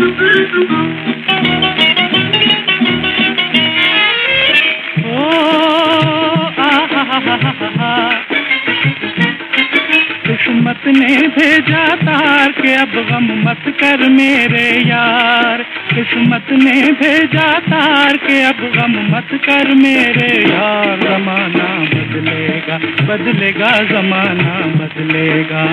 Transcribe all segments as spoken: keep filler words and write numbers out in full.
ओ आहा, किस्मत ने भेजा तार के अब गम मत कर मेरे यार। किस्मत ने भेजा तार के अब गम मत कर मेरे यार। जमाना बदलेगा, बदलेगा, जमाना बदलेगा।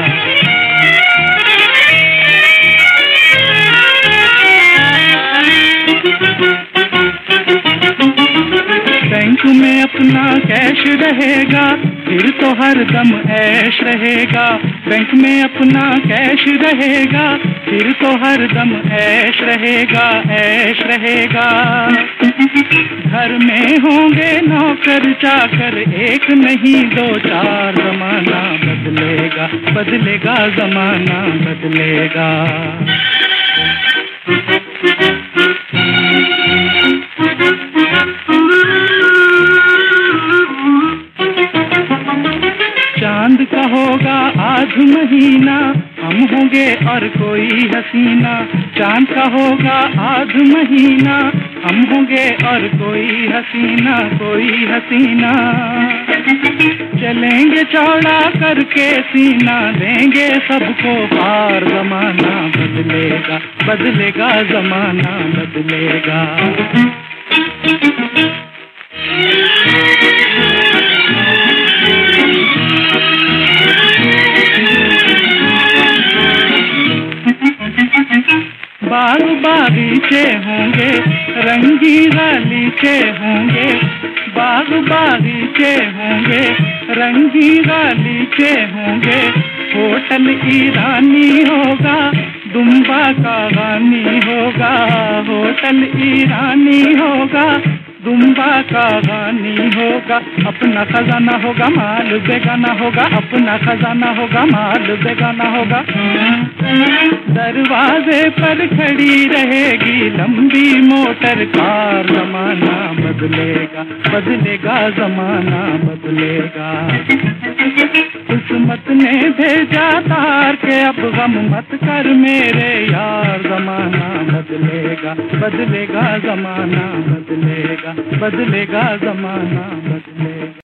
बैंक में अपना कैश रहेगा फिर तो हर दम ऐश रहेगा। बैंक में अपना कैश रहेगा फिर तो हर दम ऐश रहेगा, ऐश रहेगा। घर में होंगे नौकर चाकर एक नहीं दो चार। जमाना बदलेगा, बदलेगा, जमाना बदलेगा। चांद का होगा आज महीना हम होंगे और कोई हसीना। चांद का होगा आज महीना हम होंगे और कोई हसीना, कोई हसीना। चलेंगे चौड़ा करके सीना देंगे सबको पार। जमाना बदलेगा, बदलेगा, जमाना बदलेगा। बाग बागीचे होंगे रंगी गालीचे होंगे। बाग बागीचे होंगे रंगी गालीचे होंगे। होटल ईरानी होगा दुम्बा का गानी होगा। होटल ईरानी होगा दुम्बा का गानी होगा। अपना खजाना होगा माल बेगाना होगा। अपना खजाना होगा माल बेगाना होगा। दरवाजे पर खड़ी रहेगी लंबी मोटर कार। जमाना बदलेगा, बदलेगा, जमाना बदलेगा। किस्मत ने भेजा तार के अब गम मत कर मेरे यार। जमाना बदलेगा, बदलेगा, जमाना बदलेगा, बदलेगा, जमाना बदलेगा।